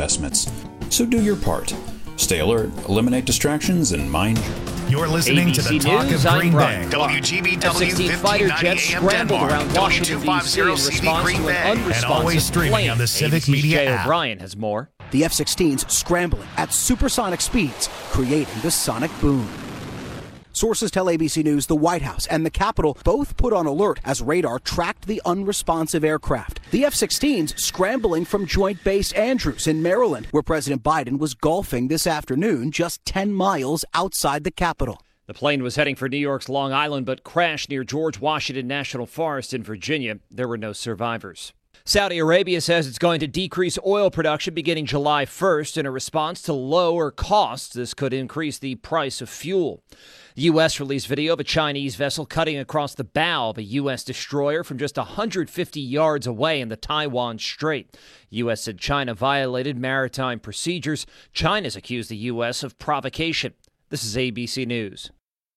investments. So do your part. Stay alert, eliminate distractions, and mind. You're listening ABC to the Talk News, of Green Bay. WGBW F-16 fighter jets scrambled around Washington, D.C. in response to an unresponsive And always streaming plane. on the Civic ABC's Media Jay app. O'Brien has more. The F-16s scrambling at supersonic speeds, creating the sonic boom. Sources tell ABC News the White House and the Capitol both put on alert as radar tracked the unresponsive aircraft. The F-16s scrambling from Joint Base Andrews in Maryland, where President Biden was golfing this afternoon just 10 miles outside the Capitol. The plane was heading for New York's Long Island but crashed near George Washington National Forest in Virginia. There were no survivors. Saudi Arabia says it's going to decrease oil production beginning July 1st in a response to lower costs. This could increase the price of fuel. The U.S. released video of a Chinese vessel cutting across the bow of a U.S. destroyer from just 150 yards away in the Taiwan Strait. The U.S. said China violated maritime procedures. China's accused the U.S. of provocation. This is ABC News.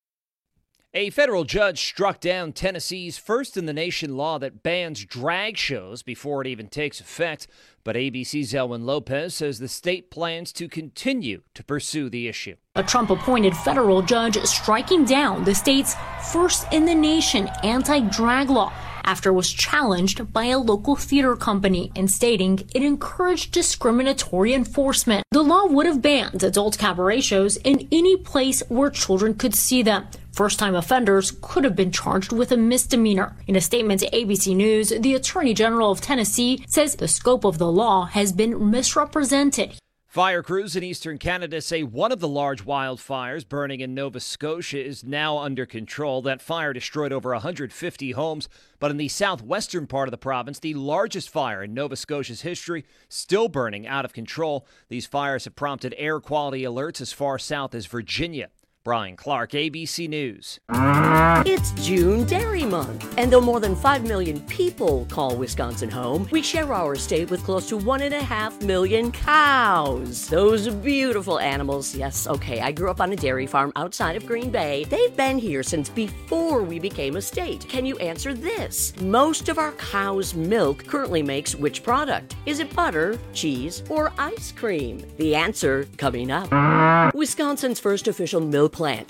A federal judge struck down Tennessee's first-in-the-nation law that bans drag shows before it even takes effect. But ABC's Elwin Lopez says the state plans to continue to pursue the issue. A Trump-appointed federal judge striking down the state's first-in-the-nation anti-drag law after it was challenged by a local theater company and stating it encouraged discriminatory enforcement. The law would have banned adult cabaret shows in any place where children could see them. First-time offenders could have been charged with a misdemeanor. In a statement to ABC News, the Attorney General of Tennessee says the scope of the law has been misrepresented. Fire crews in eastern Canada say one of the large wildfires burning in Nova Scotia is now under control. That fire destroyed over 150 homes, but in the southwestern part of the province, the largest fire in Nova Scotia's history, still burning out of control. These fires have prompted air quality alerts as far south as Virginia. Brian Clark, ABC News. It's June Dairy Month, and though more than 5 million people call Wisconsin home, we share our state with close to 1.5 million cows. Those beautiful animals. Yes, okay, I grew up on a dairy farm outside of Green Bay. They've been here since before we became a state. Can you answer this? Most of our cow's milk currently makes which product? Is it butter, cheese, or ice cream? The answer coming up. Wisconsin's first official milk plant,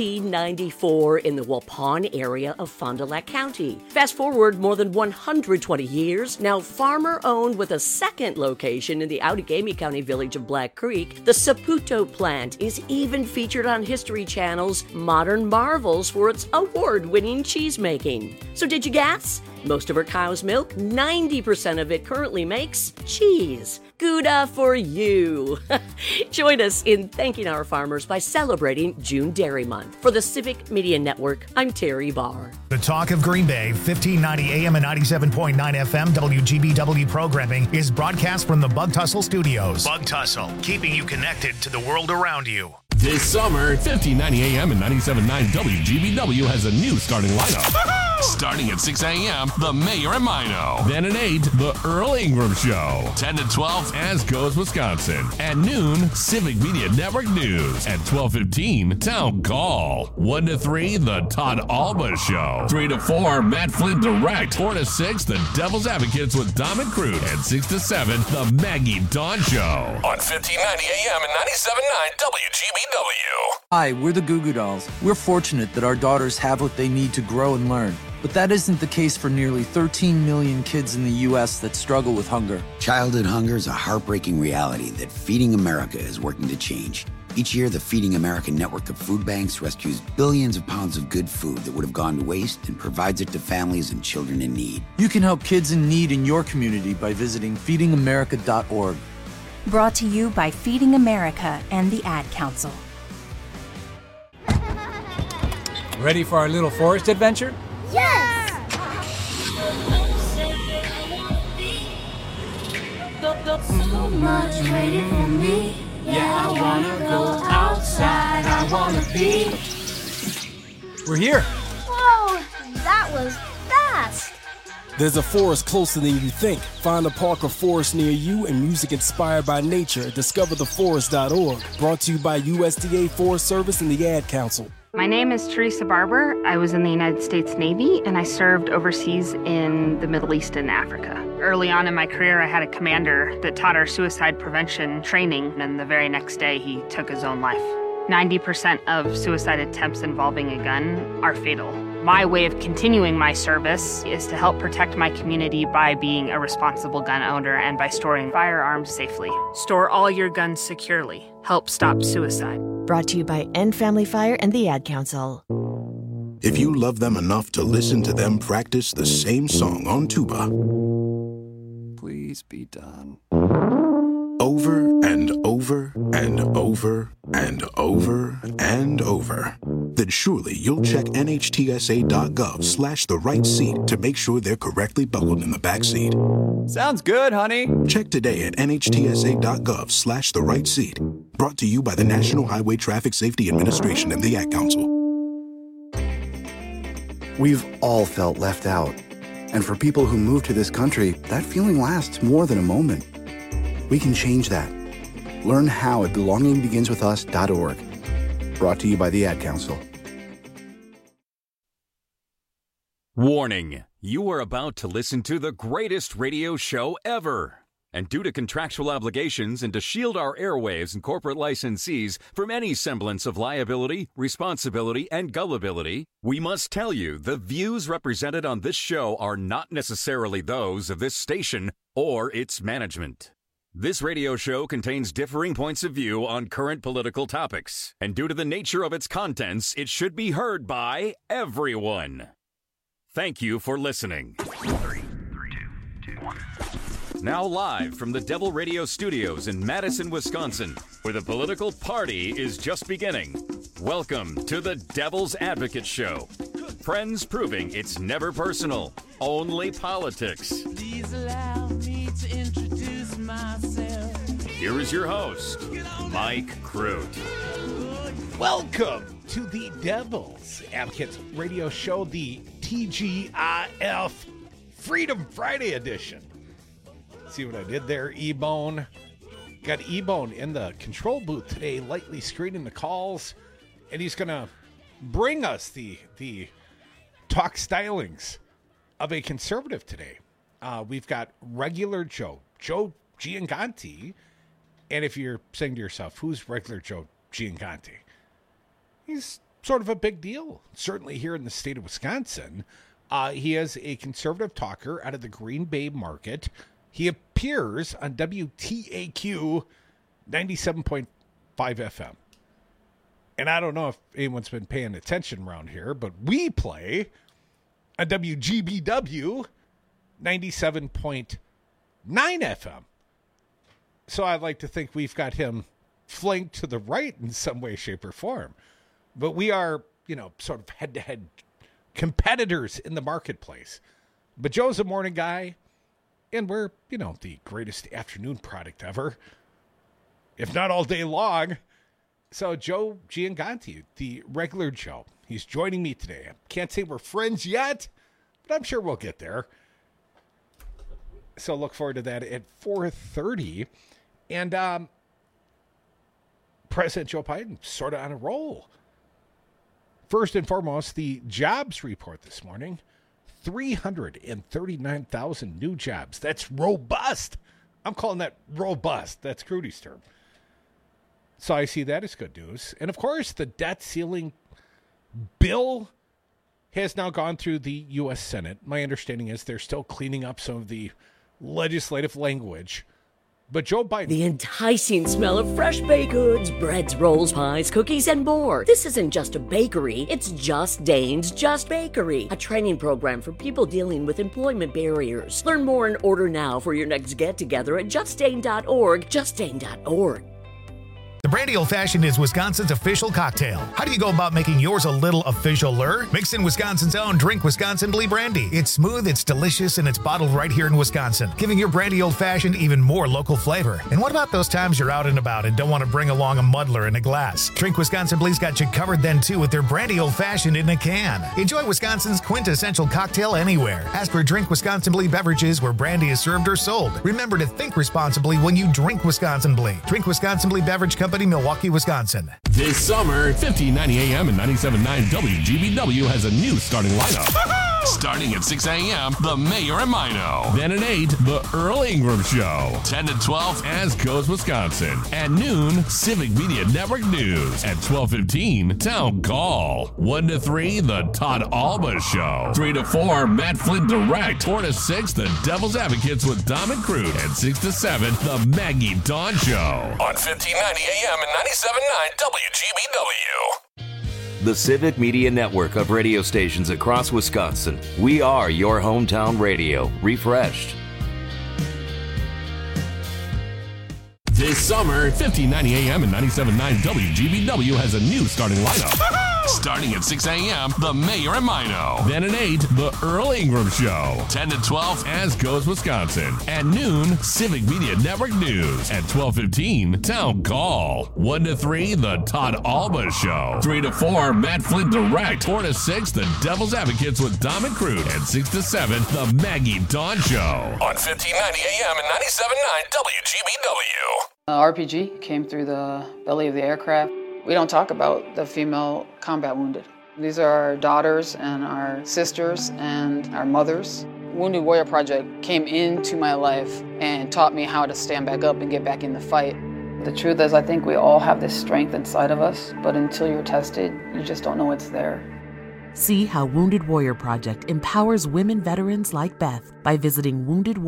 1894, in the Waupun area of Fond du Lac County. Fast forward more than 120 years, now farmer-owned with a second location in the Outagamie County village of Black Creek, the Saputo plant is even featured on History Channel's Modern Marvels for its award-winning cheese-making. So did you guess? Most of our cow's milk, 90% of it currently makes cheese. Gouda for you. Join us in thanking our farmers by celebrating June Dairy Month. For the Civic Media Network, I'm Terry Barr. The Talk of Green Bay, 1590 AM and 97.9 FM WGBW programming is broadcast from the Bug Tussle Studios. Bug Tussle, keeping you connected to the world around you. This summer, 1590 AM and 97.9 WGBW has a new starting lineup. Starting at 6 a.m., The Mayor and Mino. Then at 8, The Earl Ingram Show. 10 to 12, As Goes Wisconsin. At noon, Civic Media Network News. At 12:15, Town Call. 1 to 3, The Todd Alba Show. 3 to 4, Matt Flynn Direct. 4 to 6, The Devil's Advocates with Dom and Crute. And 6 to 7, The Maggie Dawn Show. On 1590 AM and 97.9 WGBW. Hi, we're the Goo Goo Dolls. We're fortunate that our daughters have what they need to grow and learn. But that isn't the case for nearly 13 million kids in the U.S. that struggle with hunger. Childhood hunger is a heartbreaking reality that Feeding America is working to change. Each year, the Feeding America network of food banks rescues billions of pounds of good food that would have gone to waste and provides it to families and children in need. You can help kids in need in your community by visiting feedingamerica.org. Brought to you by Feeding America and the Ad Council. Ready for our little forest adventure? Yes! So much waiting for me. Yeah, I wanna go outside. I wanna be. We're here. Whoa, that was fast. There's a forest closer than you think. Find a park or forest near you and music inspired by nature at discovertheforest.org. Brought to you by USDA Forest Service and the Ad Council. My name is Teresa Barber. I was in the United States Navy and I served overseas in the Middle East and Africa. Early on in my career, I had a commander that taught our suicide prevention training, and the very next day he took his own life. 90% of suicide attempts involving a gun are fatal. My way of continuing my service is to help protect my community by being a responsible gun owner and by storing firearms safely. Store all your guns securely. Help stop suicide. Brought to you by End Family Fire and the Ad Council. If you love them enough to listen to them practice the same song on tuba, please be done. Over and over and over and over and over, then surely you'll check NHTSA.gov/the right seat to make sure they're correctly buckled in the back seat. Sounds good, honey. Check today at NHTSA.gov/the right seat. Brought to you by the National Highway Traffic Safety Administration and the Ad Council. We've all felt left out. And for people who move to this country, that feeling lasts more than a moment. We can change that. Learn how at belongingbeginswithus.org. Brought to you by the Ad Council. Warning, you are about to listen to the greatest radio show ever. And due to contractual obligations and to shield our airwaves and corporate licensees from any semblance of liability, responsibility, and gullibility, we must tell you the views represented on this show are not necessarily those of this station or its management. This radio show contains differing points of view on current political topics, and due to the nature of its contents, it should be heard by everyone. Thank you for listening. 3, 2, 1. Now live from the Devil Radio Studios in Madison, Wisconsin, where the political party is just beginning. Welcome to the Devil's Advocate Show. Friends proving it's never personal, only politics. Please allow me to introduce myself. Here is your host, Mike Crute. Welcome to the Devil's Advocate Radio Show, the TGIF Freedom Friday edition. See what I did there, E-Bone? Got E-Bone in the control booth today, lightly screening the calls, and he's going to bring us the talk stylings of a conservative today. We've got regular Joe Gianganti, and if you're saying to yourself, who's regular Joe Gianganti? He's sort of a big deal, certainly here in the state of Wisconsin. He is a conservative talker out of the Green Bay market. He appears on WTAQ 97.5 FM. And I don't know if anyone's been paying attention around here, but we play on WGBW 97.9 FM. So I'd like to think we've got him flanked to the right in some way, shape, or form. But we are, sort of head-to-head competitors in the marketplace. But Joe's a morning guy. And we're, the greatest afternoon product ever, if not all day long. So Joe Gianganti, the regular Joe, he's joining me today. I can't say we're friends yet, but I'm sure we'll get there. So look forward to that at 4:30. And President Joe Biden sort of on a roll. First and foremost, the jobs report this morning. 339,000 new jobs. That's robust. I'm calling that robust. That's Crudy's term. So I see that as good news. And of course, the debt ceiling bill has now gone through the U.S. Senate. My understanding is they're still cleaning up some of the legislative language. But Joe Biden... The enticing smell of fresh baked goods, breads, rolls, pies, cookies, and more. This isn't just a bakery. It's Just Dane's Just Bakery, a training program for people dealing with employment barriers. Learn more and order now for your next get-together at justdane.org, justdane.org. The Brandy Old Fashioned is Wisconsin's official cocktail. How do you go about making yours a little official-er? Mix in Wisconsin's own Drink Wisconsin Blee Brandy. It's smooth, it's delicious, and it's bottled right here in Wisconsin, giving your Brandy Old Fashioned even more local flavor. And what about those times you're out and about and don't want to bring along a muddler in a glass? Drink Wisconsin Blee's got you covered then, too, with their Brandy Old Fashioned in a can. Enjoy Wisconsin's quintessential cocktail anywhere. Ask for Drink Wisconsin Blee beverages where brandy is served or sold. Remember to think responsibly when you drink Wisconsin Blee. Drink Wisconsin Blee Beverage Company, Milwaukee, Wisconsin. This summer, 1590 AM and 97.9 WGBW has a new starting lineup. Starting at 6 a.m., The Mayor and Mino. Then at 8, The Earl Ingram Show. 10 to 12, As Goes Wisconsin. At noon, Civic Media Network News. At 12:15, Town Call. 1 to 3, The Todd Alba Show. 3 to 4, Matt Flynn Direct. 4 to 6, The Devil's Advocates with Dom and Crude. And 6 to 7, The Maggie Dawn Show. On 1590 AM and 97.9 WGBW. The Civic Media Network of radio stations across Wisconsin. We are your hometown radio, refreshed. This summer, 1590 AM and 97.9 WGBW has a new starting lineup. Starting at 6 a.m., The Mayor and Mino. Then at 8, The Earl Ingram Show. 10 to 12, As Goes Wisconsin. At noon, Civic Media Network News. At 12:15, Town Call. 1 to 3, The Todd Alba Show. 3 to 4, Matt Flynn Direct. 4 to 6, The Devil's Advocates with Dom and Crude. And 6 to 7, The Maggie Dawn Show. On 1590 AM and 97.9 WGBW. RPG came through the belly of the aircraft. We don't talk about the female combat wounded. These are our daughters and our sisters and our mothers. Wounded Warrior Project came into my life and taught me how to stand back up and get back in the fight. The truth is, I think we all have this strength inside of us, but until you're tested, you just don't know it's there. See how Wounded Warrior Project empowers women veterans like Beth by visiting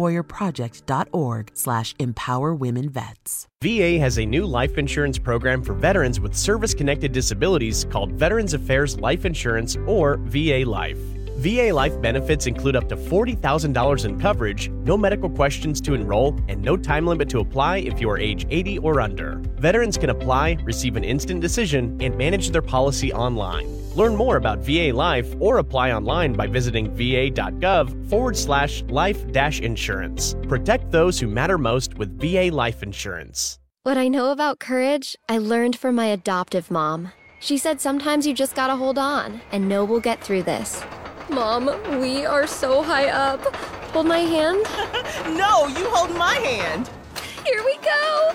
woundedwarriorproject.org/empowerwomenvets. VA has a new life insurance program for veterans with service-connected disabilities called Veterans Affairs Life Insurance, or VA Life. VA Life benefits include up to $40,000 in coverage, no medical questions to enroll, and no time limit to apply if you are age 80 or under. Veterans can apply, receive an instant decision, and manage their policy online. Learn more about VA Life or apply online by visiting va.gov/life-insurance. Protect those who matter most with VA Life Insurance. What I know about courage, I learned from my adoptive mom. She said sometimes you just gotta hold on and know we'll get through this. Mom, we are so high up. Hold my hand. No, you hold my hand. Here we go.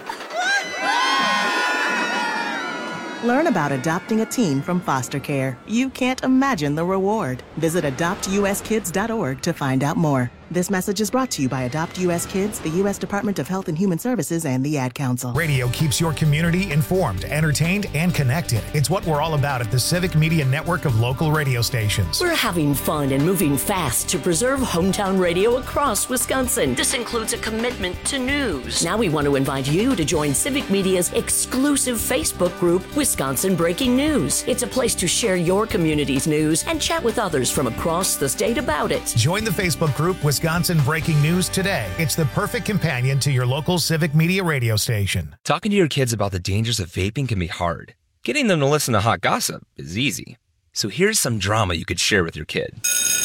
Learn about adopting a teen from foster care. You can't imagine the reward. Visit adoptuskids.org to find out more. This message is brought to you by Adopt U.S. Kids, the U.S. Department of Health and Human Services, and the Ad Council. Radio keeps your community informed, entertained, and connected. It's what we're all about at the Civic Media Network of local radio stations. We're having fun and moving fast to preserve hometown radio across Wisconsin. This includes a commitment to news. Now we want to invite you to join Civic Media's exclusive Facebook group, Wisconsin Breaking News. It's a place to share your community's news and chat with others from across the state about it. Join the Facebook group, Wisconsin Breaking News today. It's the perfect companion to your local Civic Media radio station. Talking to your kids about the dangers of vaping can be hard. Getting them to listen to hot gossip is easy. So here's some drama you could share with your kid.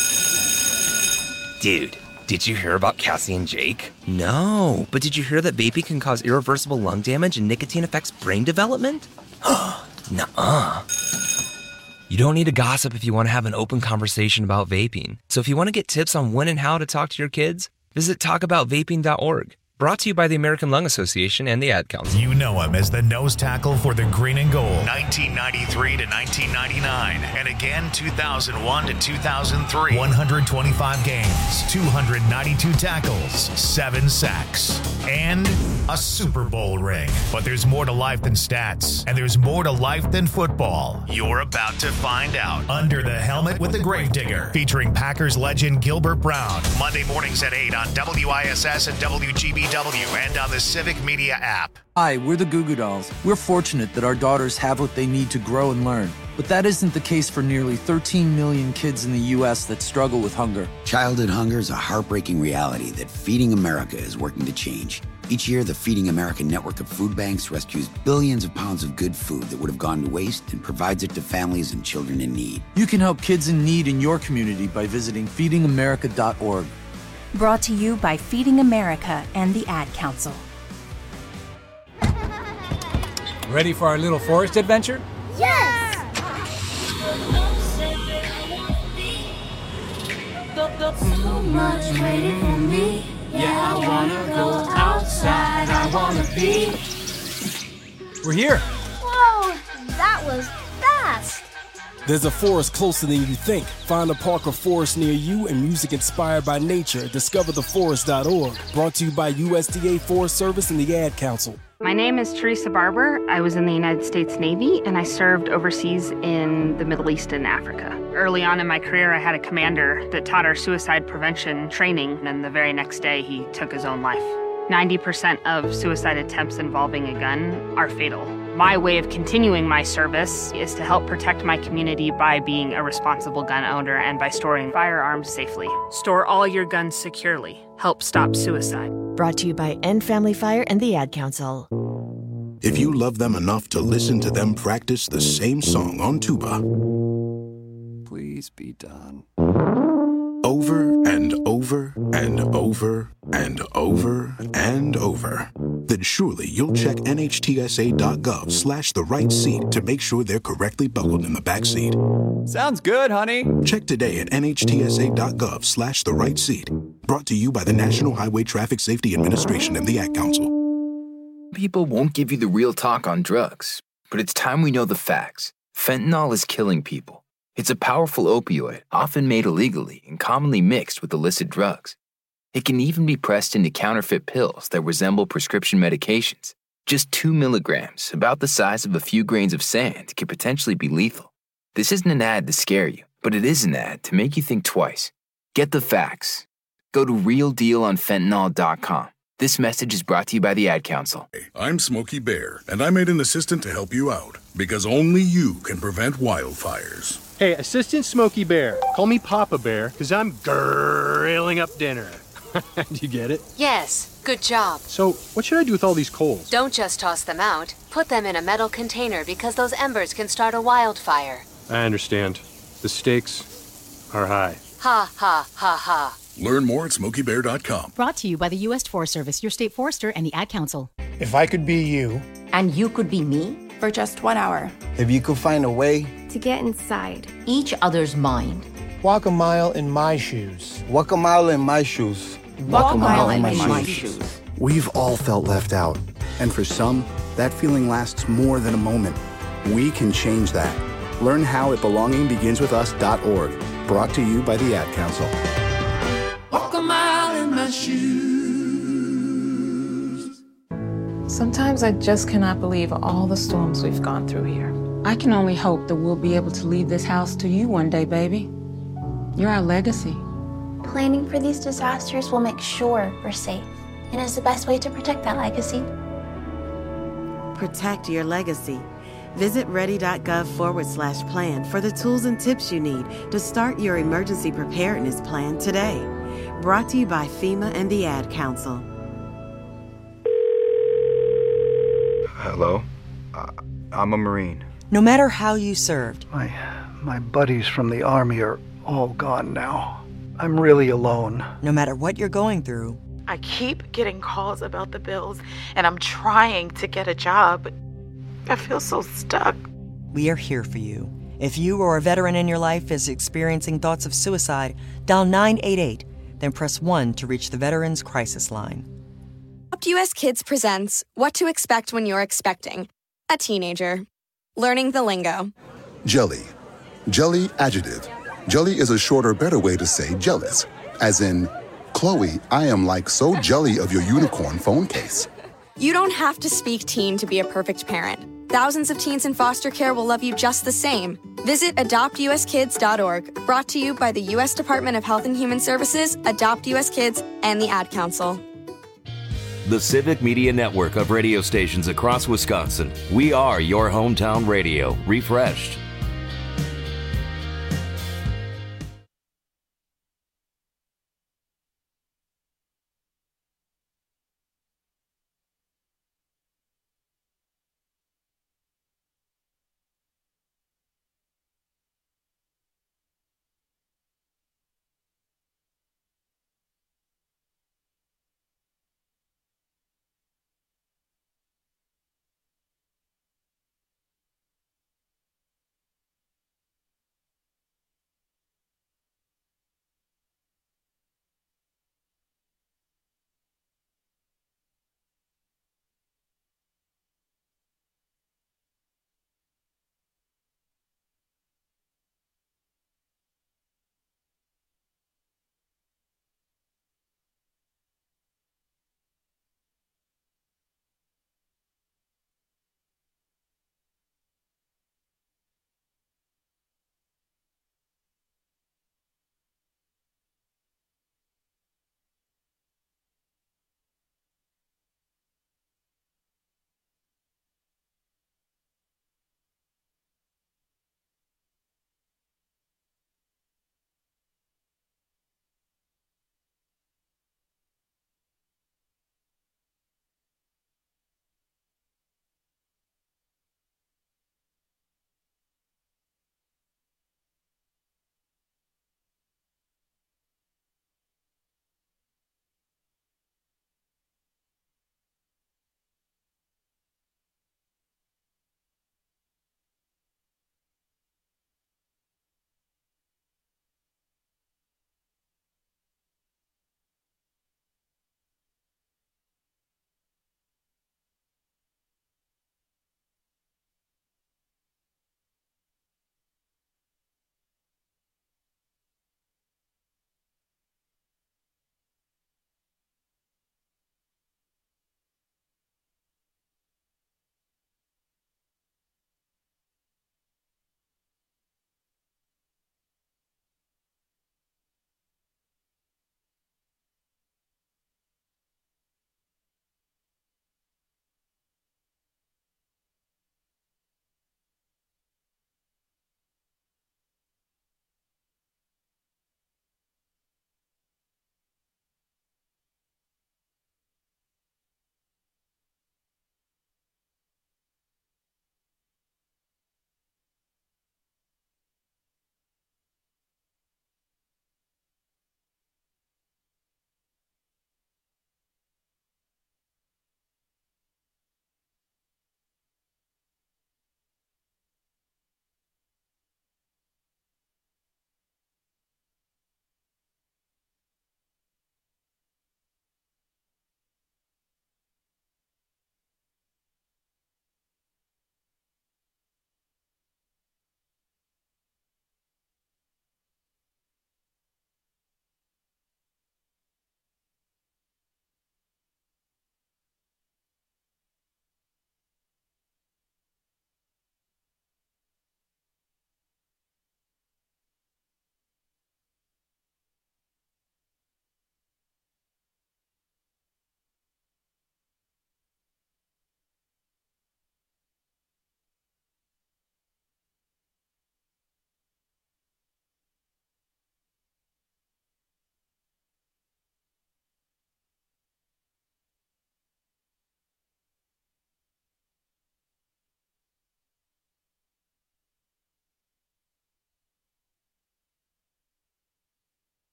Dude, did you hear about Cassie and Jake? No, but did you hear that vaping can cause irreversible lung damage and nicotine affects brain development? Nuh-uh. You don't need to gossip if you want to have an open conversation about vaping. So if you want to get tips on when and how to talk to your kids, visit talkaboutvaping.org. Brought to you by the American Lung Association and the Ad Council. You know him as the nose tackle for the Green and Gold, 1993 to 1999, and again 2001 to 2003. 125 games, 292 tackles, 7 sacks, and a Super Bowl ring. But there's more to life than stats, and there's more to life than football. You're about to find out. Under the Helmet with the Gravedigger, featuring Packers legend Gilbert Brown. Monday mornings at 8 on WISS and WGBW and on the Civic Media app. Hi, we're the Goo Goo Dolls. We're fortunate that our daughters have what they need to grow and learn. But that isn't the case for nearly 13 million kids in the U.S. that struggle with hunger. Childhood hunger is a heartbreaking reality that Feeding America is working to change. Each year, the Feeding America network of food banks rescues billions of pounds of good food that would have gone to waste and provides it to families and children in need. You can help kids in need in your community by visiting feedingamerica.org. Brought to you by Feeding America and the Ad Council. Ready for our little forest adventure? Yes! So much waiting for me. Yeah, I wanna go outside. I wanna be. We're here. Whoa, that was fast. There's a forest closer than you think. Find a park or forest near you and music inspired by nature at discovertheforest.org. Brought to you by USDA Forest Service and the Ad Council. My name is Teresa Barber. I was in the United States Navy and I served overseas in the Middle East and Africa. Early on in my career, I had a commander that taught our suicide prevention training, and the very next day he took his own life. 90% of suicide attempts involving a gun are fatal. My way of continuing my service is to help protect my community by being a responsible gun owner and by storing firearms safely. Store all your guns securely. Help stop suicide. Brought to you by End Family Fire and the Ad Council. If you love them enough to listen to them practice the same song on tuba, Please be done. over and over and over and over and over, then surely you'll check NHTSA.gov/the right seat to make sure they're correctly buckled in the back seat. Sounds good, honey. Check today at NHTSA.gov/the right seat. Brought to you by the National Highway Traffic Safety Administration and the Ad Council. People won't give you the real talk on drugs, but it's time we know the facts. Fentanyl is killing people. It's a powerful opioid, often made illegally and commonly mixed with illicit drugs. It can even be pressed into counterfeit pills that resemble prescription medications. Just 2 milligrams, about the size of a few grains of sand, can potentially be lethal. This isn't an ad to scare you, but it is an ad to make you think twice. Get the facts. Go to realdealonfentanyl.com. This message is brought to you by the Ad Council. I'm Smokey Bear, and I made an assistant to help you out, because only you can prevent wildfires. Hey, Assistant Smokey Bear. Call me Papa Bear, because I'm grilling up dinner. Do you get it? Yes, good job. So, what should I do with all these coals? Don't just toss them out. Put them in a metal container because those embers can start a wildfire. I understand. The stakes are high. Ha, ha, ha, ha. Learn more at SmokeyBear.com. Brought to you by the U.S. Forest Service, your state forester, and the Ad Council. If I could be you. And you could be me? For just 1 hour. If you could find a way. To get inside each other's mind. Walk a mile in my shoes. Walk a mile in my shoes. Walk a mile in my shoes. We've all felt left out. And for some, that feeling lasts more than a moment. We can change that. Learn how at belongingbeginswithus.org. Brought to you by the Ad Council. Walk a mile in my shoes. Sometimes I just cannot believe all the storms we've gone through here. I can only hope that we'll be able to leave this house to you one day, baby. You're our legacy. Planning for these disasters will make sure we're safe, and is the best way to protect that legacy. Protect your legacy. Visit ready.gov/plan for the tools and tips you need to start your emergency preparedness plan today. Brought to you by FEMA and the Ad Council. Hello? I'm a Marine. No matter how you served. My buddies from the Army are all gone now. I'm really alone. No matter what you're going through. I keep getting calls about the bills, and I'm trying to get a job. I feel so stuck. We are here for you. If you or a veteran in your life is experiencing thoughts of suicide, dial 988, then press 1 to reach the Veterans Crisis Line. Adopt US Kids presents What to Expect When You're Expecting a Teenager. Learning the lingo. Jelly. Jelly adjective. Jelly is a shorter, better way to say jealous. As in, Chloe, I am like so jelly of your unicorn phone case. You don't have to speak teen to be a perfect parent. Thousands of teens in foster care will love you just the same. Visit adoptuskids.org. Brought to you by the U.S. Department of Health and Human Services, Adopt U.S. Kids, and the Ad Council. The Civic Media Network of radio stations across Wisconsin. We are your hometown radio, refreshed.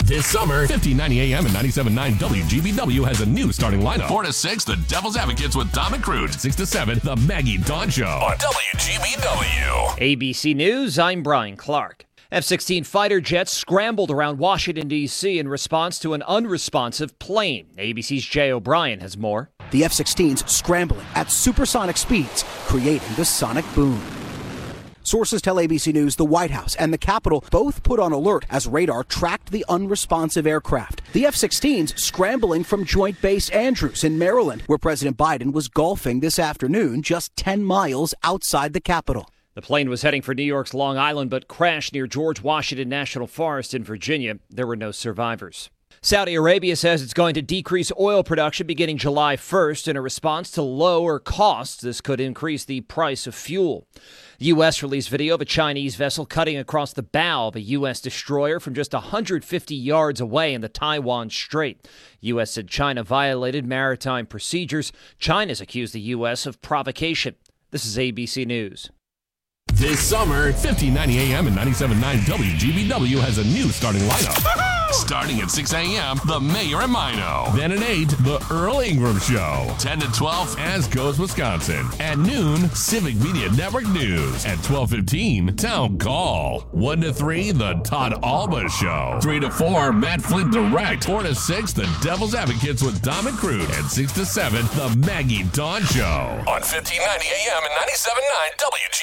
This summer, 1590 AM and 97.9 WGBW has a new starting lineup. 4 to 6, the Devil's Advocates with Dom and Crude. 6 to 7, the Maggie Dawn Show on WGBW. ABC News, I'm Brian Clark. F-16 fighter jets scrambled around Washington, D.C. in response to an unresponsive plane. ABC's Jay O'Brien has more. The F-16s scrambling at supersonic speeds, creating the sonic boom. Sources tell ABC News the White House and the Capitol both put on alert as radar tracked the unresponsive aircraft. The F-16s scrambling from Joint Base Andrews in Maryland, where President Biden was golfing this afternoon just 10 miles outside the Capitol. The plane was heading for New York's Long Island but crashed near George Washington National Forest in Virginia. There were no survivors. Saudi Arabia says it's going to decrease oil production beginning July 1st in a response to lower costs. This could increase the price of fuel. The U.S. released video of a Chinese vessel cutting across the bow of a U.S. destroyer from just 150 yards away in the Taiwan Strait. U.S. said China violated maritime procedures. China's accused the U.S. of provocation. This is ABC News. This summer, 1590 AM and 97.9 WGBW has a new starting lineup. Starting at 6 a.m., the Mayor and Mino. Then at 8, the Earl Ingram Show. 10 to 12, As Goes Wisconsin. At noon, Civic Media Network News. At 12:15, Town Call. 1 to 3, the Todd Alba Show. 3 to 4, Matt Flint Direct. 4 to 6, the Devil's Advocates with Dom and Crude. And 6 to 7, the Maggie Dawn Show. On 1590 AM and 97.9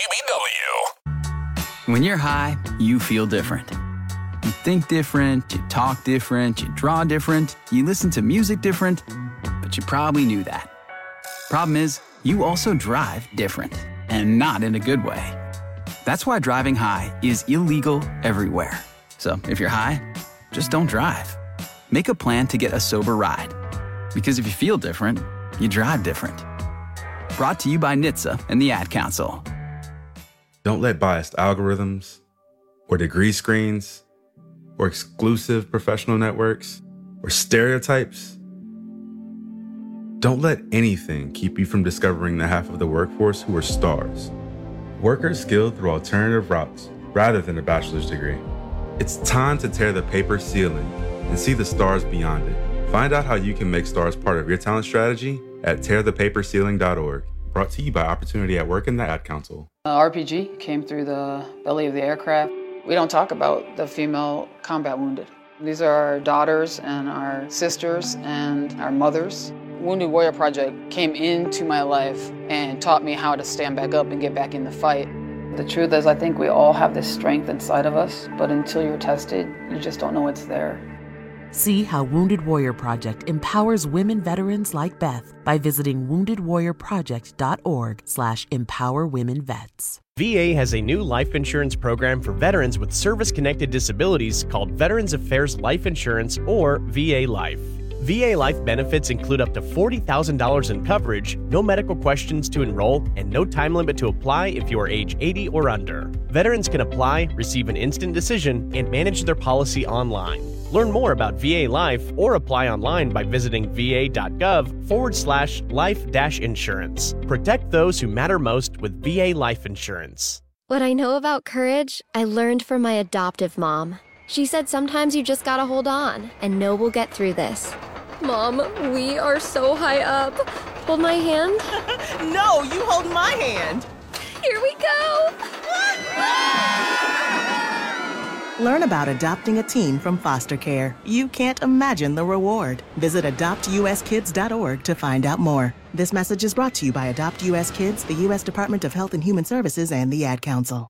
WGBW. When you're high, you feel different. You think different, you talk different, you draw different, you listen to music different, but you probably knew that. Problem is, you also drive different, and not in a good way. That's why driving high is illegal everywhere. So if you're high, just don't drive. Make a plan to get a sober ride. Because if you feel different, you drive different. Brought to you by NHTSA and the Ad Council. Don't let biased algorithms or degree screens or exclusive professional networks or stereotypes. Don't let anything keep you from discovering the half of the workforce who are stars. Workers skilled through alternative routes rather than a bachelor's degree. It's time to tear the paper ceiling and see the stars beyond it. Find out how you can make stars part of your talent strategy at tearthepaperceiling.org. Brought to you by Opportunity at Work and the Ad Council. RPG came through the belly of the aircraft. We don't talk about the female combat wounded. These are our daughters and our sisters and our mothers. Wounded Warrior Project came into my life and taught me how to stand back up and get back in the fight. The truth is, I think we all have this strength inside of us, but until you're tested, you just don't know it's there. See how Wounded Warrior Project empowers women veterans like Beth by visiting woundedwarriorproject.org/empowerwomenvets. VA has a new life insurance program for veterans with service-connected disabilities called Veterans Affairs Life Insurance, or VA Life. VA Life benefits include up to $40,000 in coverage, no medical questions to enroll, and no time limit to apply if you are age 80 or under. Veterans can apply, receive an instant decision, and manage their policy online. Learn more about VA Life or apply online by visiting va.gov/life-insurance. Protect those who matter most with VA Life Insurance. What I know about courage, I learned from my adoptive mom. She said sometimes you just gotta hold on and know we'll get through this. Mom, we are so high up. Hold my hand. No, you hold my hand. Here we go. Learn about adopting a teen from foster care. You can't imagine the reward. Visit adoptuskids.org to find out more. This message is brought to you by Adopt U.S. Kids, the U.S. Department of Health and Human Services, and the Ad Council.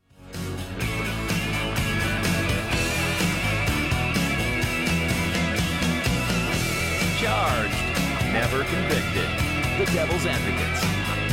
Charged, never convicted. The Devil's Advocates.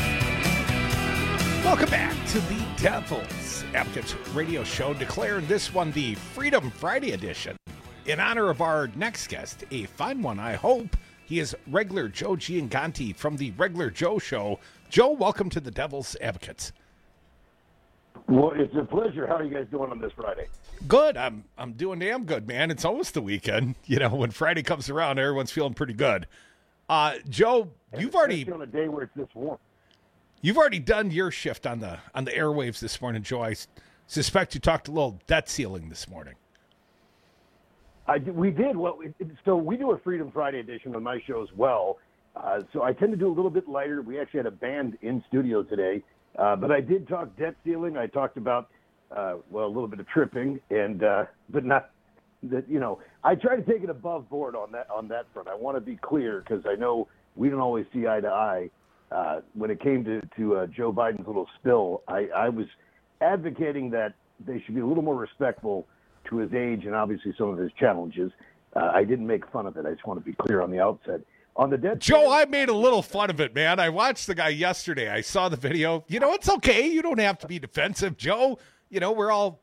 Welcome back to the Devil's Advocates radio show, declaring this one the Freedom Friday edition. In honor of our next guest, a fine one, I hope. He is regular Joe Gianganti from the Regular Joe Show. Joe, welcome to the Devil's Advocates. Well, it's a pleasure. How are you guys doing on this Friday? Good. I'm doing damn good, man. It's almost the weekend. You know, when Friday comes around, everyone's feeling pretty good. Joe, you've already on a day where it's this warm. You've already done your shift on the airwaves this morning, Joe. I suspect you talked a little debt ceiling this morning. We did. So we do a Freedom Friday edition on my show as well. So I tend to do a little bit lighter. We actually had a band in studio today. But I did talk debt ceiling. I talked about, a little bit of tripping, and but not that, I try to take it above board on that front. I want to be clear because I know we don't always see eye to eye. When it came to Joe Biden's little spill, I was advocating that they should be a little more respectful to his age and obviously some of his challenges. I didn't make fun of it. I just want to be clear on the outset. On the debt, Joe, I made a little fun of it, man. I watched the guy yesterday. I saw the video. It's okay. You don't have to be defensive, Joe. We're all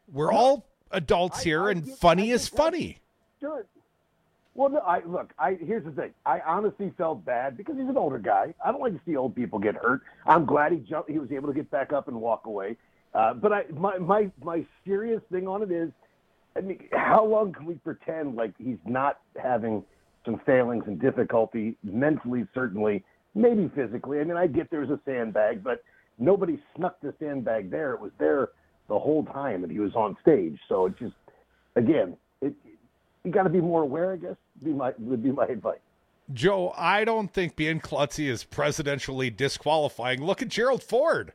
adults here, and funny is funny. Sure. Well, no, here's the thing. I honestly felt bad because he's an older guy. I don't like to see old people get hurt. I'm glad he was able to get back up and walk away. But my serious thing on it is, how long can we pretend like he's not having some failings and difficulty mentally, certainly, maybe physically? I get there's a sandbag, but nobody snuck the sandbag there. It was there the whole time, and he was on stage. So it just, again, you got to be more aware, I guess, would be my advice. Joe, I don't think being klutzy is presidentially disqualifying. Look at Gerald Ford.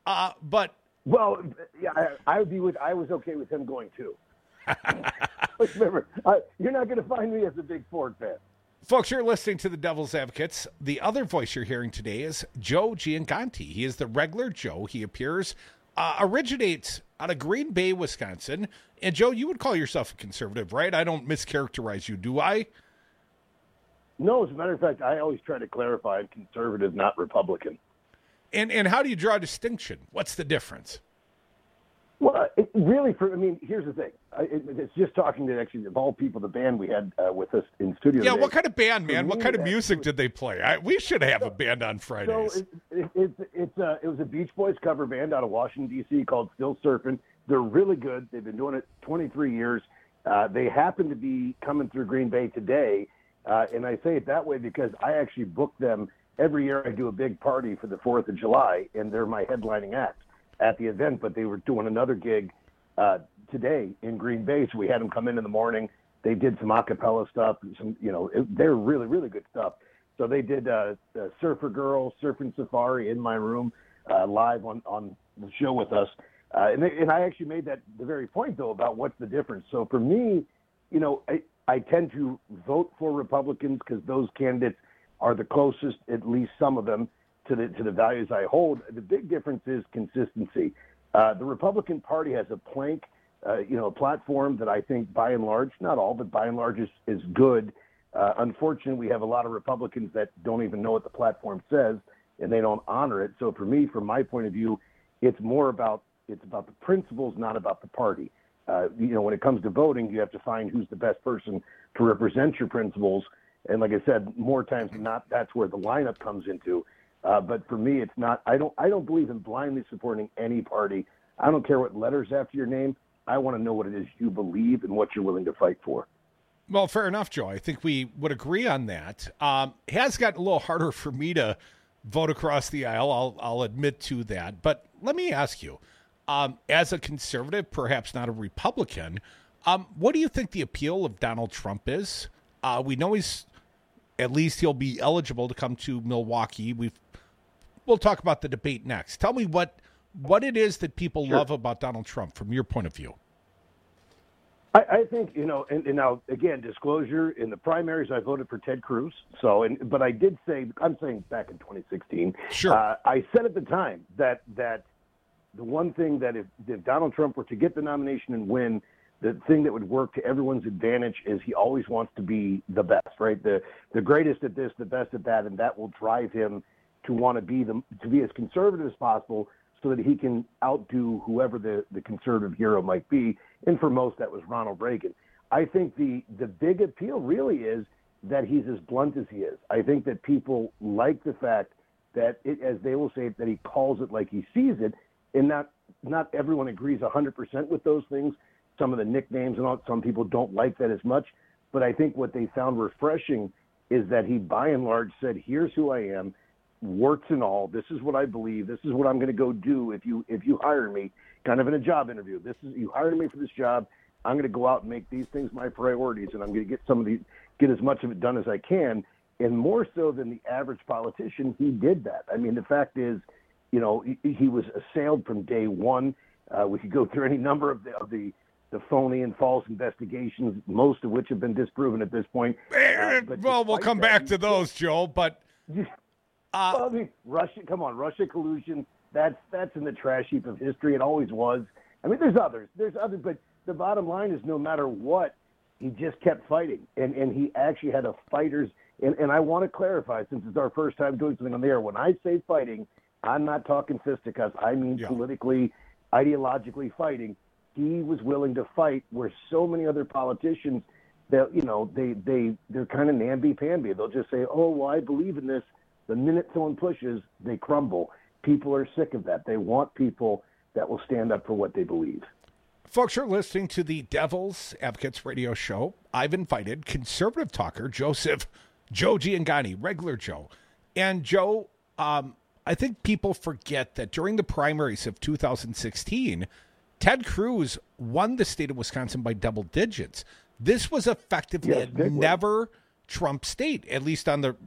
Well, yeah, I was okay with him going too. Remember, you're not going to find me as a big Ford fan. Folks, you're listening to the Devil's Advocates. The other voice you're hearing today is Joe Gianconti. He is the regular Joe. He originates out of Green Bay, Wisconsin. And Joe, you would call yourself a conservative, right? I don't mischaracterize you, do I? No, as a matter of fact, I always try to clarify I'm conservative, not Republican. And how do you draw a distinction? What's the difference? Well, here's the thing. It's just talking to, actually, of all people, the band we had with us in studio. Yeah, today. What kind of band, man? What kind of music did they play? We should have a band on Fridays. So it was a Beach Boys cover band out of Washington, D.C. called Still Surfing. They're really good. They've been doing it 23 years. They happen to be coming through Green Bay today, and I say it that way because I actually book them every year. I do a big party for the 4th of July, and they're my headlining act at the event, but they were doing another gig today in Green Bay, so we had them come in the morning. They did some a cappella stuff, they're really, really good stuff. So they did Surfer Girl, Surfing Safari in my room live on the show with us. And I actually made that the very point, though, about what's the difference. So for me, I tend to vote for Republicans because those candidates are the closest, at least some of them, to the values I hold. The big difference is consistency. The Republican Party has a plank, a platform that I think by and large, not all, but by and large is good. Unfortunately, we have a lot of Republicans that don't even know what the platform says, and they don't honor it. So for me, from my point of view, it's about the principles, not about the party. When it comes to voting, you have to find who's the best person to represent your principles. And like I said, more times than not, that's where the lineup comes into. But for me, it's not. I don't believe in blindly supporting any party. I don't care what letters after your name. I want to know what it is you believe and what you're willing to fight for. Well, fair enough, Joe. I think we would agree on that. It has gotten a little harder for me to vote across the aisle. I'll admit to that. But let me ask you, as a conservative, perhaps not a Republican, what do you think the appeal of Donald Trump is? We know he'll be eligible to come to Milwaukee. We'll talk about the debate next. Tell me what it is that people love about Donald Trump from your point of view. I think, and now, again, disclosure, in the primaries, I voted for Ted Cruz. But I did say, I'm saying back in 2016, sure. I said at the time that the one thing that if Donald Trump were to get the nomination and win, the thing that would work to everyone's advantage is he always wants to be the best, right? The greatest at this, the best at that, and that will drive him to want to be as conservative as possible so that he can outdo whoever the conservative hero might be. And for most, that was Ronald Reagan. I think the big appeal really is that he's as blunt as he is. I think that people like the fact that, as they will say, that he calls it like he sees it, and not everyone agrees 100% with those things. Some of the nicknames and all, some people don't like that as much. But I think what they found refreshing is that he, by and large, said, here's who I am, warts and all. This is what I believe. This is what I'm going to go do if you hire me, kind of in a job interview. You hired me for this job. I'm going to go out and make these things my priorities, and I'm going to get as much of it done as I can. And more so than the average politician, he did that. I mean, the fact is, he was assailed from day one. We could go through any number of the phony and false investigations, most of which have been disproven at this point. Well, we'll come back to those, Joe. But Russia collusion. That's in the trash heap of history. It always was. I mean, there's others, but the bottom line is, no matter what, he just kept fighting, and he actually had a fighter's. And I want to clarify, since it's our first time doing something on the air, when I say fighting, I'm not talking fisticuffs. I mean politically, ideologically fighting. He was willing to fight where so many other politicians, they're kind of namby-pamby. They'll just say, oh, well, I believe in this. The minute someone pushes, they crumble. People are sick of that. They want people that will stand up for what they believe. Folks, you're listening to the Devil's Advocates radio show. I've invited conservative talker Joe Giangani, regular Joe. And Joe, I think people forget that during the primaries of 2016, Ted Cruz won the state of Wisconsin by double digits. This was effectively a never Trump state, at least on the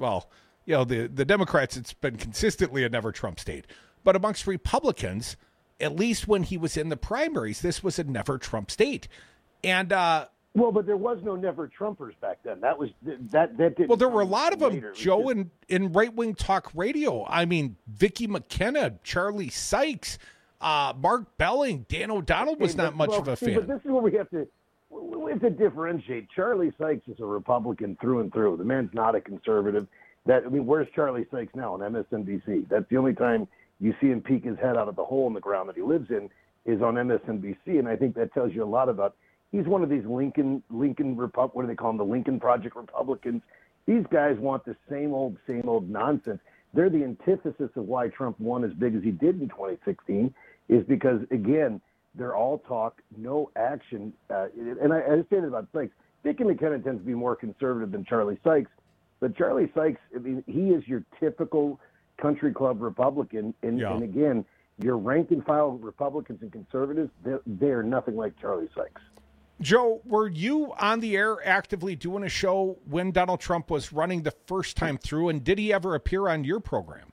Democrats, it's been consistently a never Trump state. But amongst Republicans, at least when he was in the primaries, this was a never Trump state. And but there was no never Trumpers back then. That didn't. Well, there were a lot of them, Joe, in right-wing talk radio. I mean, Vicki McKenna, Charlie Sykes, Mark Belling, Dan O'Donnell was not much of a fan. But this is where we have to differentiate. Charlie Sykes is a Republican through and through. The man's not a conservative. Where's Charlie Sykes now on MSNBC? That's the only time you see him peek his head out of the hole in the ground that he lives in is on MSNBC, and I think that tells you a lot about. He's one of these Lincoln what do they call them? The Lincoln Project Republicans. These guys want the same old nonsense. They're the antithesis of why Trump won as big as he did in 2016, is because, again, they're all talk, no action. And I say that about Sykes. Vicki McKenna tends to be more conservative than Charlie Sykes, but Charlie Sykes, I mean, he is your typical country club Republican, and again, your rank and file Republicans and conservatives, they're nothing like Charlie Sykes. Joe, were you on the air actively doing a show when Donald Trump was running the first time through, and did he ever appear on your program?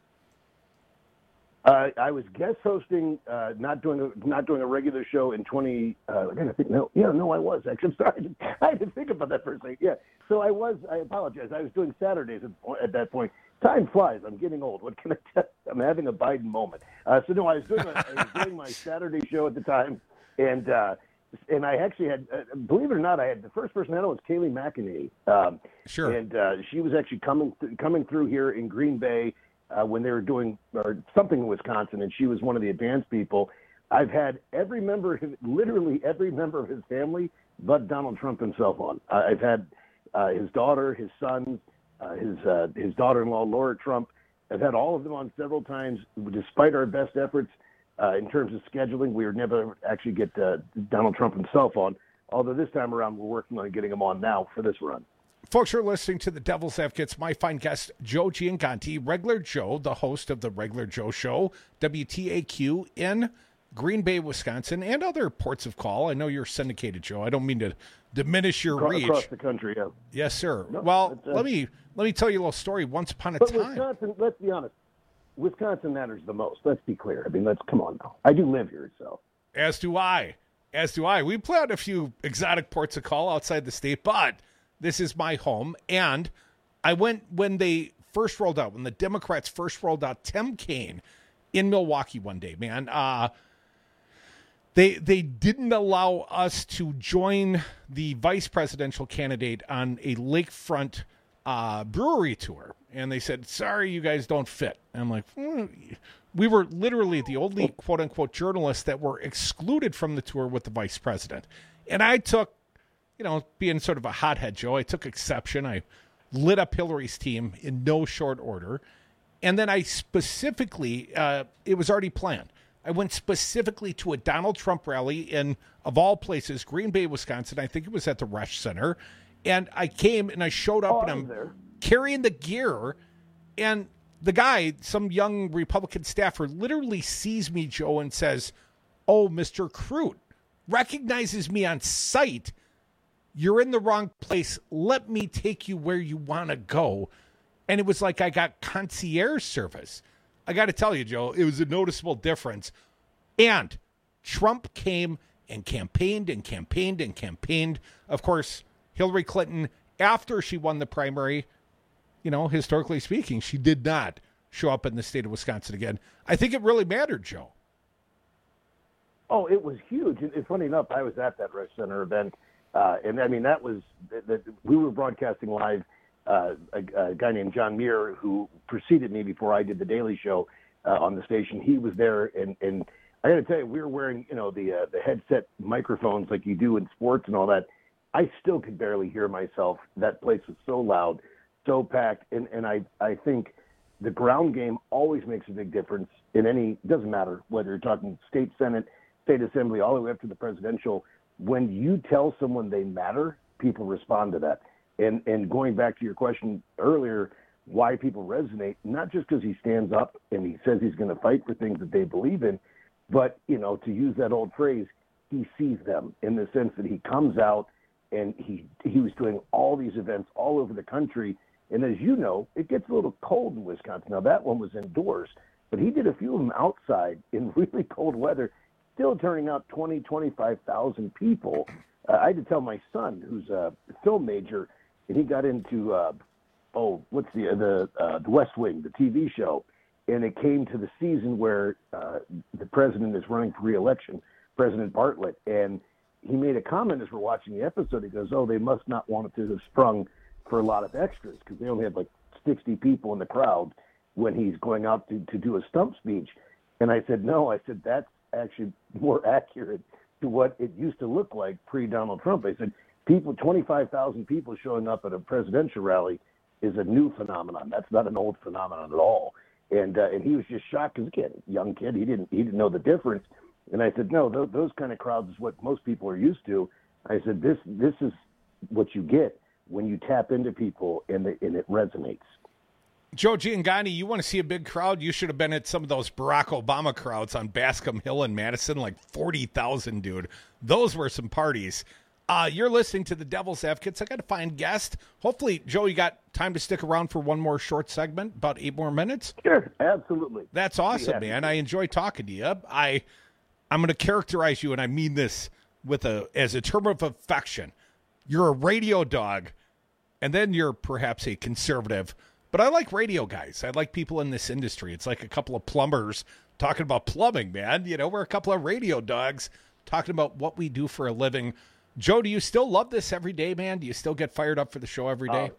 I was guest hosting, not doing a regular show in 20. I was actually. I'm sorry, I had to think about that for a second. Yeah, so I was. I apologize. I was doing Saturdays at that point. Time flies. I'm getting old. What can I tell you? I'm having a Biden moment. I was doing my Saturday show at the time, and I actually had, believe it or not, I had the first person I had was Kayleigh McEnany. Sure. And she was actually coming through here in Green Bay when they were doing something in Wisconsin, and she was one of the advanced people. I've had literally every member of his family, but Donald Trump himself on. I've had his daughter, his sons, his daughter-in-law, Laura Trump. I've had all of them on several times. Despite our best efforts in terms of scheduling, we would never actually get Donald Trump himself on, although this time around we're working on getting him on now for this run. Folks, you're listening to the Devil's Advocates. My fine guest, Joe Giangani, Regular Joe, the host of the Regular Joe Show, WTAQ in Green Bay, Wisconsin, and other ports of call. I know you're syndicated, Joe. I don't mean to diminish your reach. Across the country, yeah. Yes, sir. No, well, let me tell you a little story. Once upon a time. Wisconsin, let's be honest, Wisconsin matters the most. Let's be clear. I mean, come on now. I do live here, so. As do I. We play out a few exotic ports of call outside the state, but this is my home. And I went when they first rolled out, when the Democrats first rolled out Tim Kaine in Milwaukee one day, man. They didn't allow us to join the vice presidential candidate on a lakefront brewery tour. And they said, sorry, you guys don't fit. And I'm like, we were literally the only quote unquote journalists that were excluded from the tour with the vice president. And I took, being sort of a hothead, Joe, I took exception. I lit up Hillary's team in no short order. And then I specifically, it was already planned. I went specifically to a Donald Trump rally in, of all places, Green Bay, Wisconsin. I think it was at the Resch Center. And I came and I showed up and I'm carrying the gear. And the guy, some young Republican staffer, literally sees me, Joe, and says, "Oh, Mr. Crute, recognizes me on sight. You're in the wrong place. Let me take you where you want to go. And it was like I got concierge service. I got to tell you, Joe, it was a noticeable difference. And Trump came and campaigned and campaigned and campaigned. Of course, Hillary Clinton, after she won the primary, historically speaking, she did not show up in the state of Wisconsin again. I think it really mattered, Joe. Oh, it was huge. It's funny enough, I was at that Resch Center event, and I mean, we were broadcasting live. A guy named John Muir, who preceded me before I did the Daily Show on the station, he was there, and I got to tell you, we were wearing, the headset microphones like you do in sports and all that. I still could barely hear myself. That place was so loud, so packed, and I think the ground game always makes a big difference in any, doesn't matter whether you're talking state Senate, state assembly, all the way up to the presidential. When you tell someone they matter, people respond to that. And going back to your question earlier, why people resonate, not just because he stands up and he says he's going to fight for things that they believe in, but, to use that old phrase, he sees them in the sense that he comes out and he was doing all these events all over the country. And as you know, it gets a little cold in Wisconsin. Now, that one was indoors, but he did a few of them outside in really cold weather, still turning out 25,000 people. I had to tell my son, who's a film major, and he got into, what's the West Wing, the TV show. And it came to the season where the president is running for re-election, President Bartlett. And he made a comment as we're watching the episode. He goes, they must not want it to have sprung for a lot of extras because they only had like 60 people in the crowd when he's going out to do a stump speech. And I said, no, that's actually more accurate to what it used to look like pre-Donald Trump. I said, 25,000 people showing up at a presidential rally is a new phenomenon. That's not an old phenomenon at all. And he was just shocked because, again, young kid, he didn't know the difference. And I said, no, those kind of crowds is what most people are used to. I said, this is what you get when you tap into people and it resonates. Joe Giangani, you want to see a big crowd? You should have been at some of those Barack Obama crowds on Bascom Hill in Madison, like 40,000, dude. Those were some parties. You're listening to the Devil's Advocates. I got to find guests. Hopefully, Joe, you got time to stick around for one more short segment, about 8 more minutes? Sure, absolutely. That's awesome, man. I enjoy talking to you. I'm going to characterize you, and I mean this as a term of affection. You're a radio dog, and then you're perhaps a conservative. But I like radio guys. I like people in this industry. It's like a couple of plumbers talking about plumbing, man. We're a couple of radio dogs talking about what we do for a living. Joe, do you still love this every day, man? Do you still get fired up for the show every day?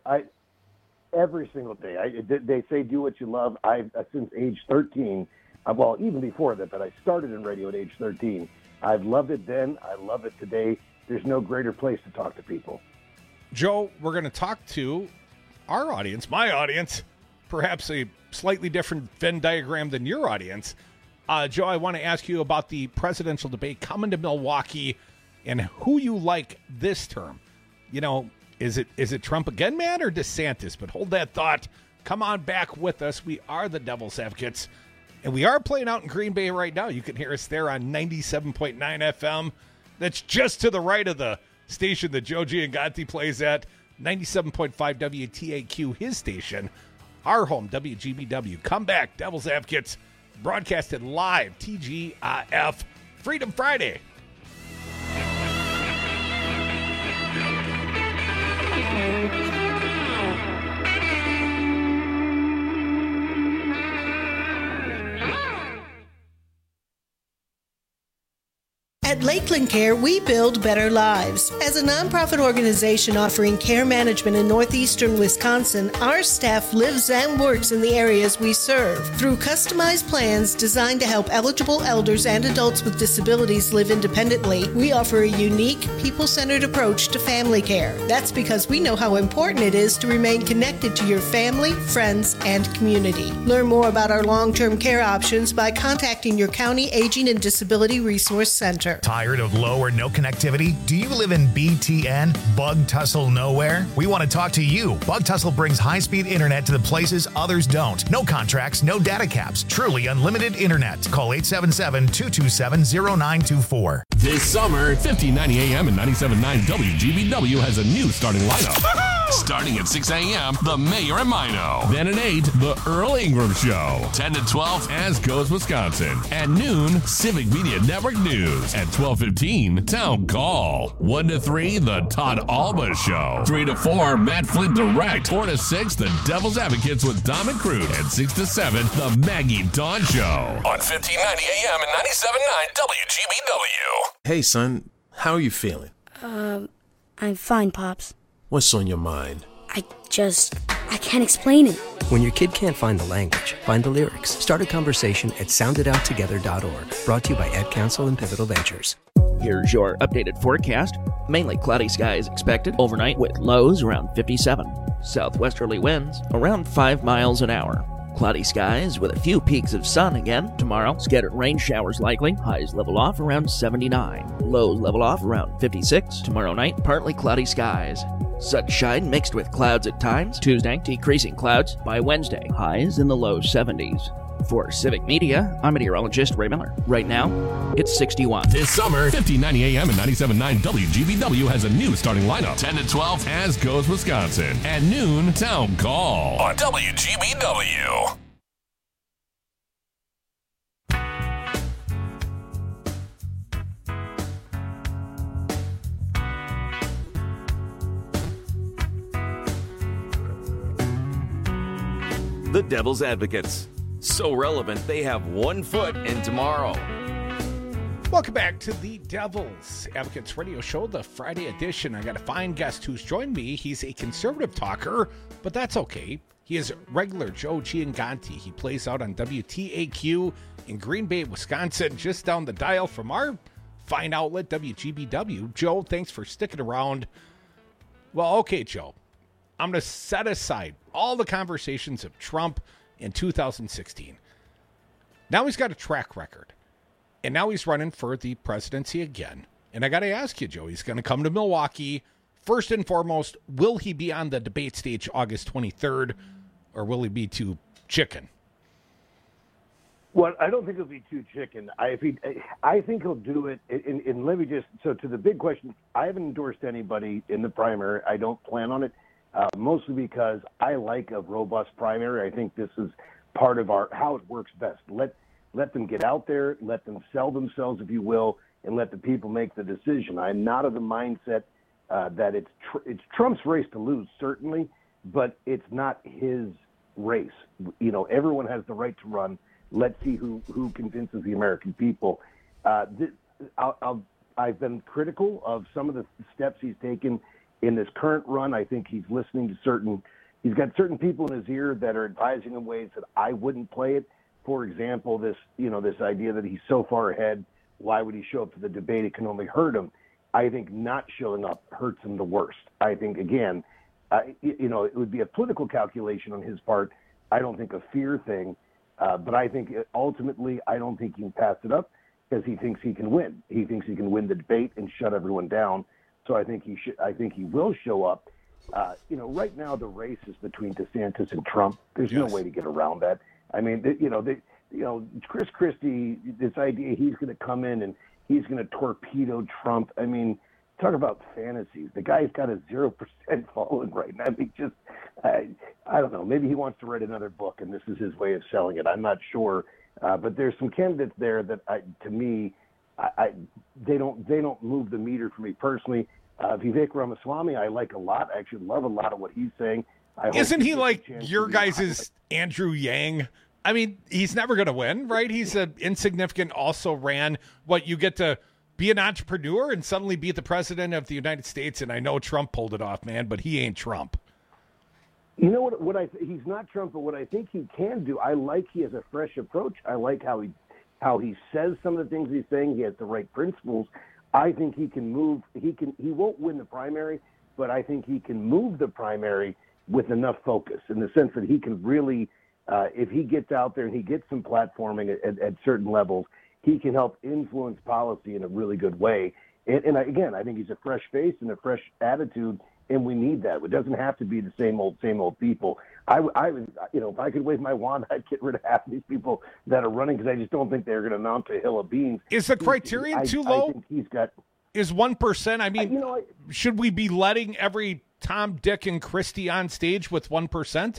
Every single day. They say do what you love. Since age 13, even before that, but I started in radio at age 13. I've loved it then. I love it today. There's no greater place to talk to people. Joe, we're going to talk to our audience, my audience, perhaps a slightly different Venn diagram than your audience. Joe, I want to ask you about the presidential debate coming to Milwaukee and who you like this term. Is it Trump again, man, or DeSantis? But hold that thought. Come on back with us. We are the Devil's Advocates, and we are playing out in Green Bay right now. You can hear us there on 97.9 FM. That's just to the right of the station that Joe Giangani plays at, 97.5 WTAQ, his station. Our home, WGBW. Come back, Devil's Advocates, broadcasted live, TGIF, Freedom Friday. At Lakeland Care, we build better lives. As a nonprofit organization offering care management in northeastern Wisconsin, our staff lives and works in the areas we serve. Through customized plans designed to help eligible elders and adults with disabilities live independently, we offer a unique, people-centered approach to family care. That's because we know how important it is to remain connected to your family, friends, and community. Learn more about our long-term care options by contacting your county Aging and Disability Resource Center. Tired of low or no connectivity? Do you live in BTN, Bug Tussle Nowhere? We want to talk to you. Bug Tussle brings high-speed internet to the places others don't. No contracts, no data caps. Truly unlimited internet. Call 877-227-0924. This summer, 1590 AM and 97.9 WGBW has a new starting lineup. Starting at 6 a.m., The Mayor and Mino. Then at 8, The Earl Ingram Show. 10 to 12, As Goes Wisconsin. At noon, Civic Media Network News. At 12:15, Town Call. 1 to 3, The Todd Alba Show. 3 to 4, Matt Flint Direct. 4 to 6, The Devil's Advocates with Dom and Crude. And 6 to 7, The Maggie Dawn Show. On 1590 AM and 97.9 WGBW. Hey, son, how are you feeling? I'm fine, Pops. What's on your mind? I can't explain it. When your kid can't find the language, find the lyrics. Start a conversation at sounditouttogether.org. Brought to you by Ad Council and Pivotal Ventures. Here's your updated forecast. Mainly cloudy skies expected overnight with lows around 57. Southwesterly winds around 5 miles an hour. Cloudy skies with a few peaks of sun again tomorrow. Scattered rain showers likely. Highs level off around 79. Lows level off around 56. Tomorrow night, partly cloudy skies. Sunshine mixed with clouds at times. Tuesday, decreasing clouds. By Wednesday, highs in the low 70s. For Civic Media, I'm meteorologist Ray Miller. Right now, it's 61. This summer, 1590 AM and 97.9 WGBW has a new starting lineup. 10 to 12, As Goes Wisconsin. At noon, Town Call. On WGBW. The Devil's Advocates. So relevant, they have 1 foot in tomorrow. Welcome back to the Devil's Advocates Radio Show, the Friday edition. I got a fine guest who's joined me. He's a conservative talker, but that's okay. He is regular Joe Gianganti. He plays out on WTAQ in Green Bay, Wisconsin, just down the dial from our fine outlet, WGBW. Joe, thanks for sticking around. Well, okay, Joe. I'm going to set aside all the conversations of Trump in 2016. Now he's got a track record. And now he's running for the presidency again. And I got to ask you, Joe, he's going to come to Milwaukee. First and foremost, will he be on the debate stage August 23rd, or will he be too chicken? Well, I don't think he'll be too chicken. I think he'll do it. And let me just, so to the big question, I haven't endorsed anybody in the primary. I don't plan on it, mostly because I like a robust primary. I think this is part of how it works best. Let them get out there, let them sell themselves, if you will, and let the people make the decision. I'm not of the mindset that it's Trump's race to lose, certainly, but it's not his race. You know, everyone has the right to run. Let's see who convinces the American people. I've been critical of some of the steps he's taken in this current run. I think he's listening to he's got certain people in his ear that are advising him ways that I wouldn't play it. For example, this idea that he's so far ahead, why would he show up to the debate? It can only hurt him. I think not showing up hurts him the worst. I think, again, it would be a political calculation on his part. I don't think a fear thing, but I think ultimately I don't think he can pass it up because he thinks he can win. He thinks he can win the debate and shut everyone down. So I think he will show up. Right now the race is between DeSantis and Trump. There's no way to get around that. I mean, Chris Christie, this idea he's going to come in and he's going to torpedo Trump. I mean, talk about fantasies. The guy's got a 0% following right now. I mean, I don't know. Maybe he wants to write another book, and this is his way of selling it. I'm not sure. But there's some candidates there that, they don't move the meter for me personally. Vivek Ramaswamy, I like a lot. I actually love a lot of what he's saying. Isn't he like your guys' Andrew Yang? I mean, he's never going to win, right? He's an insignificant, also ran you get to be an entrepreneur and suddenly be the president of the United States. And I know Trump pulled it off, man, but he ain't Trump. You know what he's not Trump, but what I think he can do, I like he has a fresh approach. I like how he says some of the things he's saying. He has the right principles. I think he can move. He won't win the primary, but I think he can move the primary with enough focus in the sense that he can really, if he gets out there and he gets some platforming at certain levels, he can help influence policy in a really good way. And again, I think he's a fresh face and a fresh attitude and we need that. It doesn't have to be the same old people. I would, if I could wave my wand, I'd get rid of half these people that are running because I just don't think they're going to amount to a hill of beans. Is the criterion too low? I think he's got. Is 1%? I mean, should we be letting every Tom, Dick, and Christie on stage with 1%?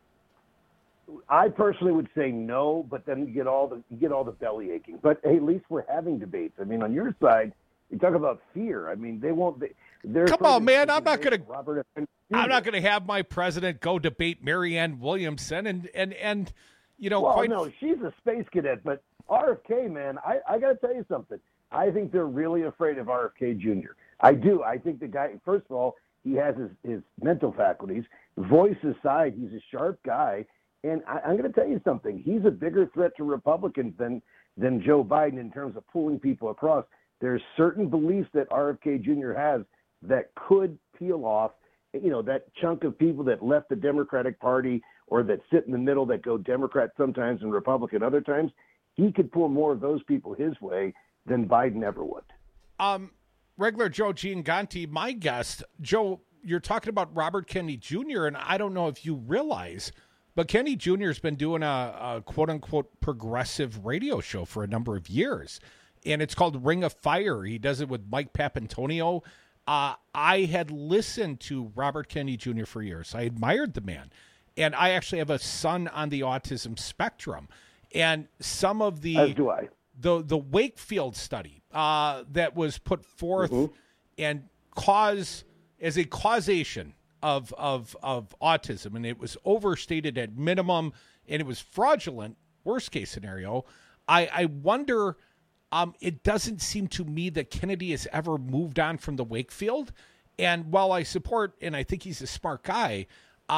I personally would say no, but then you get all the belly aching. But hey, at least we're having debates. I mean, on your side, you talk about fear. I mean, they won't. Come on, man! I'm not going to have my president go debate Marianne Williamson, and Well, no, she's a space cadet, but RFK, man, I got to tell you something. I think they're really afraid of RFK Jr. I do. I think the guy. First of all, he has his mental faculties. Voice aside, he's a sharp guy. And I'm going to tell you something. He's a bigger threat to Republicans than Joe Biden in terms of pulling people across. There's certain beliefs that RFK Jr. has that could peel off, that chunk of people that left the Democratic Party or that sit in the middle that go Democrat sometimes and Republican other times. He could pull more of those people his way than Biden ever would. Regular Joe Gianganti, my guest. Joe, you're talking about Robert Kennedy Jr., and I don't know if you realize, but Kennedy Jr. has been doing a quote-unquote progressive radio show for a number of years, and it's called Ring of Fire. He does it with Mike Papantonio. I had listened to Robert Kennedy Jr. for years. I admired the man, and I actually have a son on the autism spectrum, and some of the as do I. The Wakefield study that was put forth and as a causation of autism, and it was overstated at minimum, and it was fraudulent, worst case scenario. I wonder, it doesn't seem to me that Kennedy has ever moved on from the Wakefield. And while I support, and I think he's a smart guy,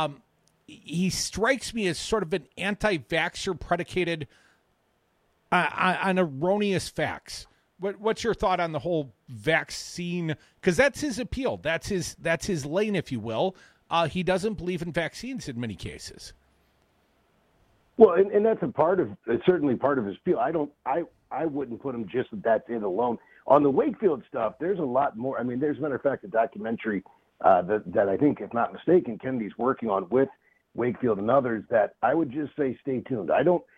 he strikes me as sort of an anti-vaxxer predicated on erroneous facts. What's your thought on the whole vaccine? Because that's his appeal. That's his lane, if you will. He doesn't believe in vaccines in many cases. Well, and that's certainly part of his appeal. I wouldn't put him just at that in alone. On the Wakefield stuff, there's a lot more. I mean, there's, a matter of fact, a documentary that I think, if not mistaken, Kennedy's working on with Wakefield and others that I would just say stay tuned.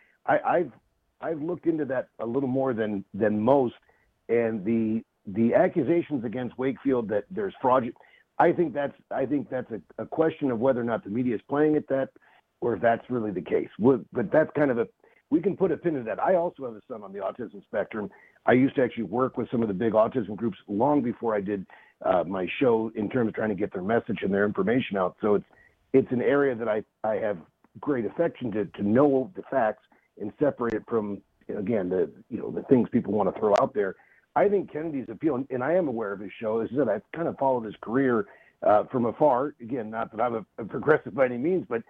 I've looked into that a little more than most, and the accusations against Wakefield that there's fraud. I think that's a question of whether or not the media is playing at that, or if that's really the case. But that's kind of we can put a pin in that. I also have a son on the autism spectrum. I used to actually work with some of the big autism groups long before I did my show in terms of trying to get their message and their information out. So it's an area that I have great affection to know the facts and separate it from, again, the things people want to throw out there. I think Kennedy's appeal, and I am aware of his show. As I said, I've kind of followed his career from afar. Again, not that I'm a progressive by any means, but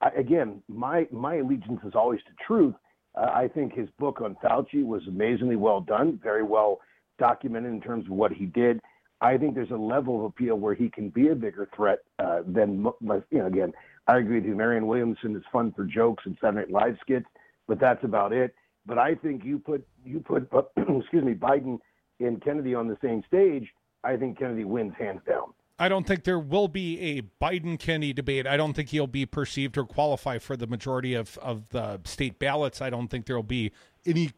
my allegiance is always to truth. I think his book on Fauci was amazingly well done, very well documented in terms of what he did. I think there's a level of appeal where he can be a bigger threat than, again, I agree with you. Marianne Williamson is fun for jokes and Saturday Night Live skits, but that's about it. But I think you put Biden and Kennedy on the same stage, I think Kennedy wins hands down. I don't think there will be a Biden-Kennedy debate. I don't think he'll be perceived or qualify for the majority of the state ballots. I don't think there will be any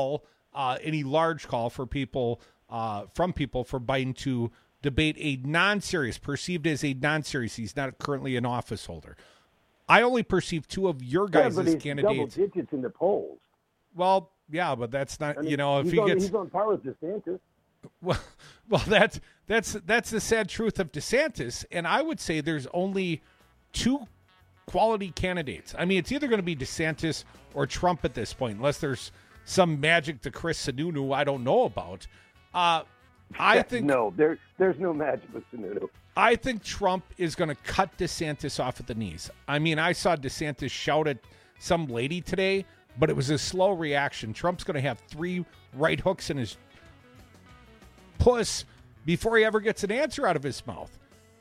large call for people for Biden to debate a perceived as a non-serious. He's not currently an office holder. I only perceive two of your guys as candidates. Double digits in the polls. Well, yeah, but that's not, he's on par with DeSantis. Well, that's the sad truth of DeSantis, and I would say there's only two quality candidates. I mean, it's either going to be DeSantis or Trump at this point, unless there's some magic to Chris Sununu I don't know about. I think there's no magic with Sununu. I think Trump is going to cut DeSantis off at the knees. I mean, I saw DeSantis shout at some lady today, but it was a slow reaction. Trump's going to have 3 right hooks in his puss before he ever gets an answer out of his mouth.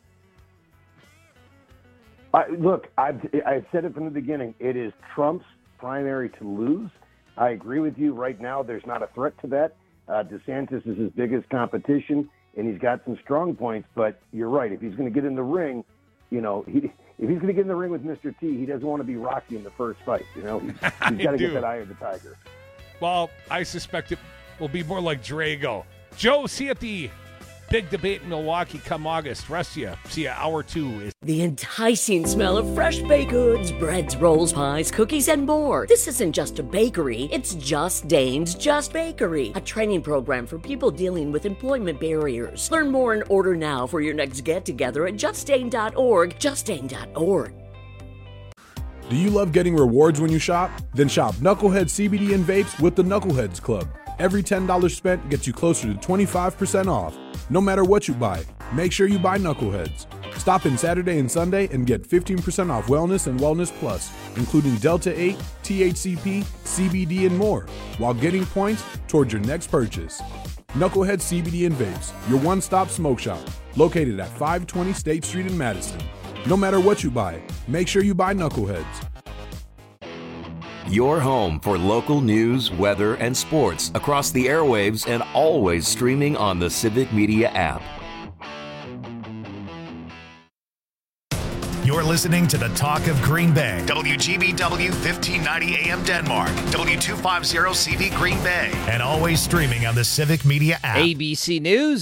Look, I've said it from the beginning. It is Trump's primary to lose. I agree with you. Right now, there's not a threat to that. DeSantis is his biggest competition. and he's got some strong points. But you're right. If he's going to get in the ring, you know, if he's going to get in the ring with Mr. T, he doesn't want to be Rocky in the first fight. You know, he's got to get that eye of the tiger. Well, I suspect it will be more like Drago. Joe, see you at the big debate in Milwaukee come August. Rest of you. See you hour 2. The enticing smell of fresh baked goods, breads, rolls, pies, cookies, and more. This isn't just a bakery. It's Just Dane's Just Bakery, a training program for people dealing with employment barriers. Learn more and order now for your next get-together at justdane.org, justdane.org. Do you love getting rewards when you shop? Then shop Knucklehead CBD and vapes with the Knuckleheads Club. Every $10 spent gets you closer to 25% off. No matter what you buy, make sure you buy Knuckleheads. Stop in Saturday and Sunday and get 15% off Wellness and Wellness Plus, including Delta 8, THCP, CBD, and more, while getting points towards your next purchase. Knucklehead CBD and Vapes, your one-stop smoke shop, located at 520 State Street in Madison. No matter what you buy, make sure you buy Knuckleheads. Your home for local news, weather, and sports across the airwaves and always streaming on the Civic Media app. You're listening to the Talk of Green Bay. WGBW 1590 AM Denmark. W250 CV Green Bay. And always streaming on the Civic Media app. ABC News.